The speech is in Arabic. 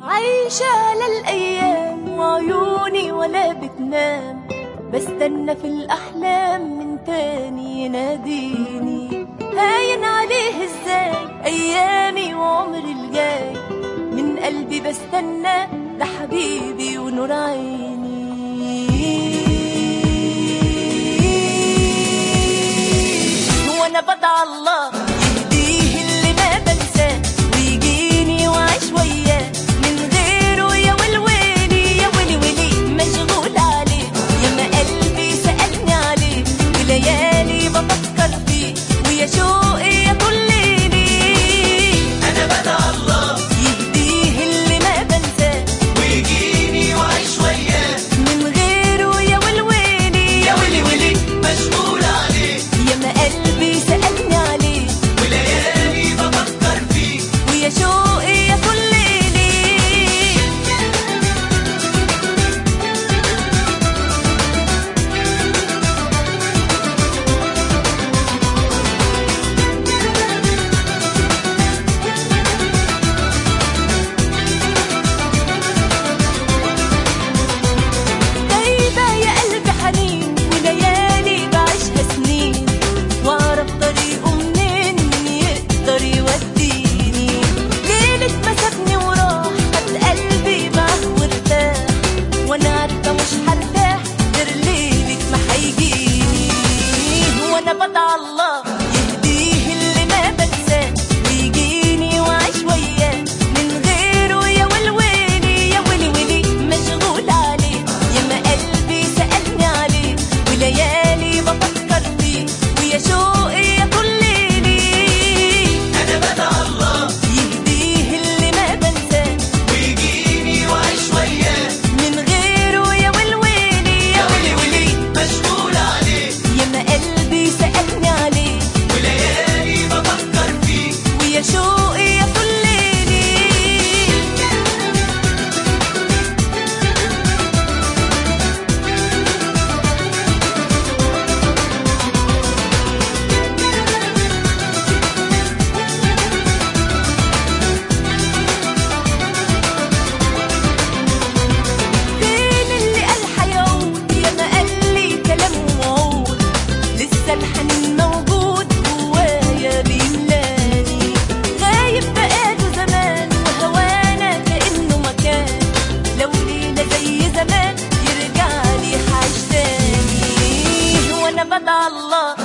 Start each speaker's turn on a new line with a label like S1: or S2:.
S1: عايشة للأيام وعيوني ولا بتنام، بستنى في الأحلام من تاني يناديني. هاين عليه ازاي أيامي وعمري الجاي، من قلبي بستنى ده حبيبي ونور عيني. وانا بدعى الله يهديه اللي ما بنساه، ويجيني وعيش وياه من غيره. يا ويلي يا ويلي مشغول عليه، ياما قلبي سألني عليه وليالي بفكر فيه، ويا شوقي يا طول ليلي.
S2: انا بدعى الله
S1: يهديه اللي ما بنساه،
S2: ويجيني وعيش وياه
S1: من غيره. يا ويلي
S2: يا ويلي مشغول عليه،
S1: ياما قلبي سألني عليه
S2: وليالي بفكر فيه،
S1: ويا شوقي يا طول ليلي. دايبة يا قلبي حنين وليالي بعيشها سنين، واعرف طريقه منين مين يقدر يوديني. ليلة ما سابني وراح خد قلبي معاه وارتاح، وانا عارفة مش هرتاح غير ليلة ما هيجيني. وانا بدعى الله يهديه اللي ما بنساه، ويجيني وعيش وياه من غيره. يا ويلي يا ويلي مشغول عليه، ياما قلبي سألني عليه وليالي بفكر فيه، ويا شوقي يا طول ليلي.
S2: انا بدعى الله
S1: يهديه اللي ما بنساه،
S2: ويجيني وعيش وياه
S1: من غيره. يا ويلي
S2: يا ويلي مشغول عليه،
S1: ياما قلبي سألني عليه
S2: وليالي بفكر فيه،
S1: ويا شوقي يا طول ليلي. فين اللي قال حيعود؟ ياما قال لي كلام وعود، لسه الحنين موجود جوايا بيملاني. غايب بقاله زمان وهوانا كأنه مكان، لو ليلة زي زمان يرجع لي حاج تاني. وانا بدعى الله